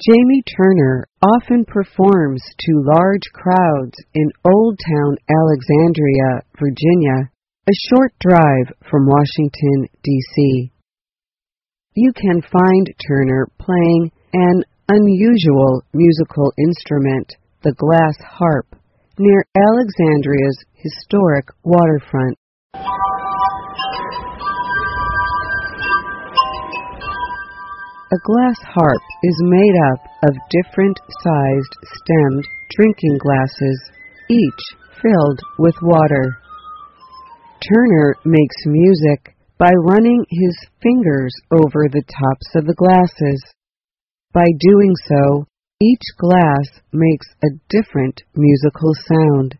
Jamie Turner often performs to large crowds in Old Town Alexandria, Virginia, a short drive from Washington, D.C. You can find Turner playing an unusual musical instrument, the glass harp, near Alexandria's historic waterfront. A glass harp is made up of different-sized stemmed drinking glasses, each filled with water. Turner makes music by running his fingers over the tops of the glasses. By doing so, each glass makes a different musical sound.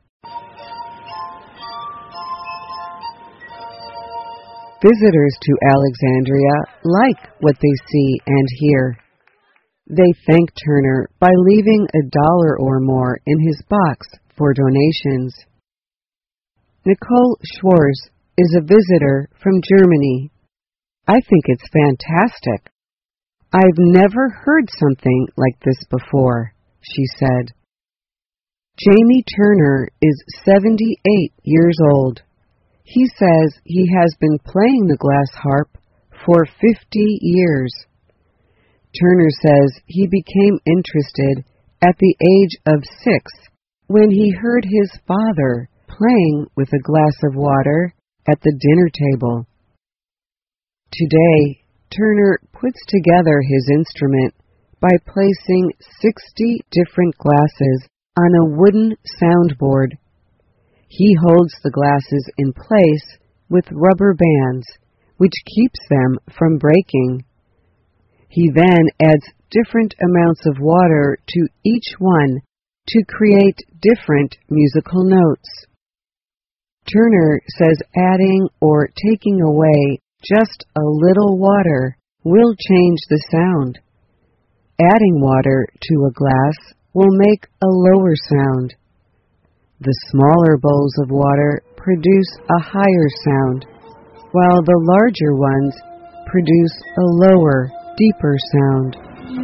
Visitors to Alexandria like what they see and hear. They thank Turner by leaving $1 or more in his box for donations. Nicole Schwarz is a visitor from Germany. I think it's fantastic. I've never heard something like this before, she said. Jamie Turner is 78 years old. He says he has been playing the glass harp for 50 years. Turner says he became interested at the age of 6 when he heard his father playing with a glass of water at the dinner table. Today, Turner puts together his instrument by placing 60 different glasses on a wooden soundboard. He holds the glasses in place with rubber bands, which keeps them from breaking. He then adds different amounts of water to each one to create different musical notes. Turner says adding or taking away just a little water will change the sound. Adding water to a glass will make a lower sound. The smaller bowls of water produce a higher sound, while the larger ones produce a lower, deeper sound.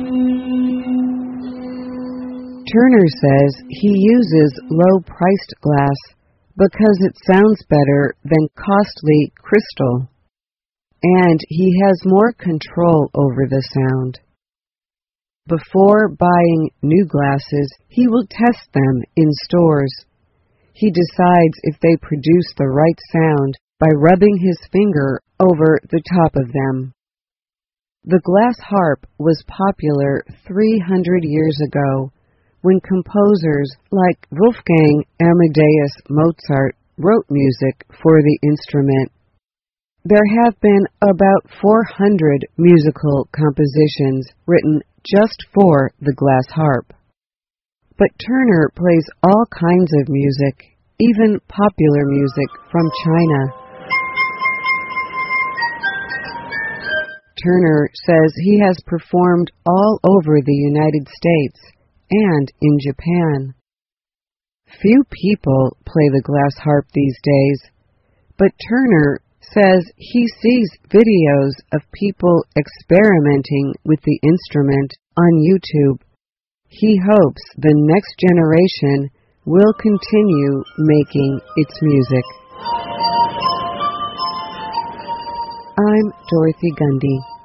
Turner says he uses low-priced glass because it sounds better than costly crystal, and he has more control over the sound. Before buying new glasses, he will test them in stores. He decides if they produce the right sound by rubbing his finger over the top of them. The glass harp was popular 300 years ago when composers like Wolfgang Amadeus Mozart wrote music for the instrument. There have been about 400 musical compositions written just for the glass harp. But Turner plays all kinds of music, even popular music from China. Turner says he has performed all over the United States and in Japan. Few people play the glass harp these days, but Turner says he sees videos of people experimenting with the instrument on YouTube. He hopes the next generation will continue making its music. I'm Dorothy Gundy.